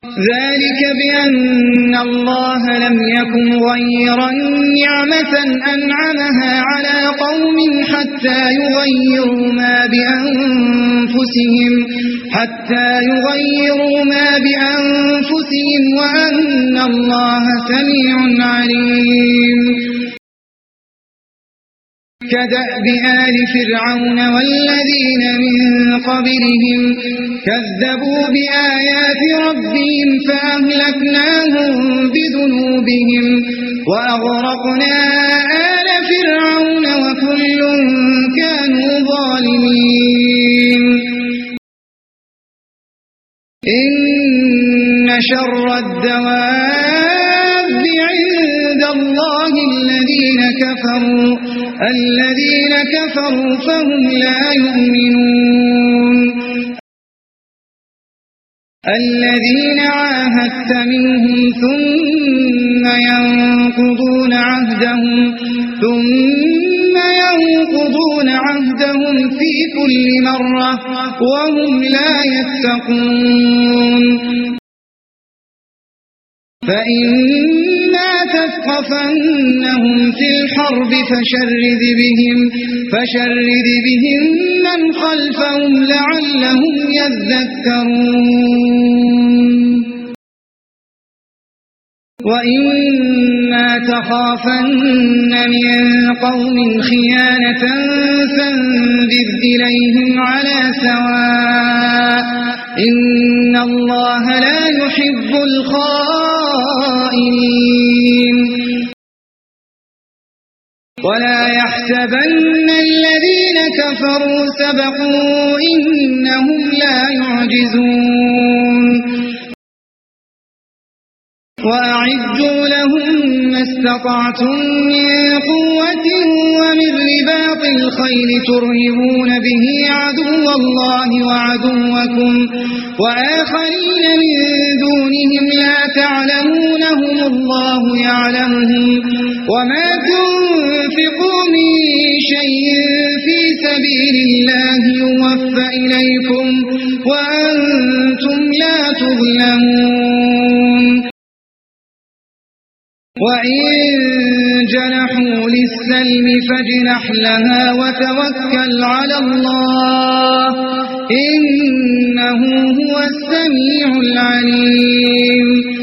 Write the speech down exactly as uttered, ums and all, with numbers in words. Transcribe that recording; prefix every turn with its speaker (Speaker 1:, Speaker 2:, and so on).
Speaker 1: ذلك بأن الله لم يكن غيرا نعمة أنعمها على قوم حتى يغيروا ما بأنفسهم حتى يغيروا ما بأنفسهم وأن الله سميع عليم. كدأب آل فرعون والذين من قبلهم كذبوا بآيات ربهم فأهلكناهم بذنوبهم وأغرقنا آل فرعون وكل كانوا ظالمين. إن شر الدواب عند الله الذين كفروا الذين كفروا فهم لا يؤمنون. الذين عاهدت منهم ثم ينقضون عهدهم ثم ينقضون عهدهم في كل مرة وهم لا يتقون. فإما تثقفنهم في الحرب فشرد بهم فشرد بهم من خلفهم لعلهم يذكرون. وإما تخافن من قوم خيانة فانبذ إليهم على سواء إن الله لا يحب الخائنين. ولا يحسبن الذين كفروا سبقوا إنهم لا يعجزون. وأعدوا لهم ما استطعتم من قوة ومن رباط الخيل ترهبون به عدو الله وعدوكم وآخرين من دونهم لا تعلمونهم الله يعلمهم وما تنفقوا من شيء في سبيل الله يوفى إليكم وأنتم لا تظلمون. وإن جنحوا للسلم فاجنح لها وتوكل على الله إنه هو السميع العليم.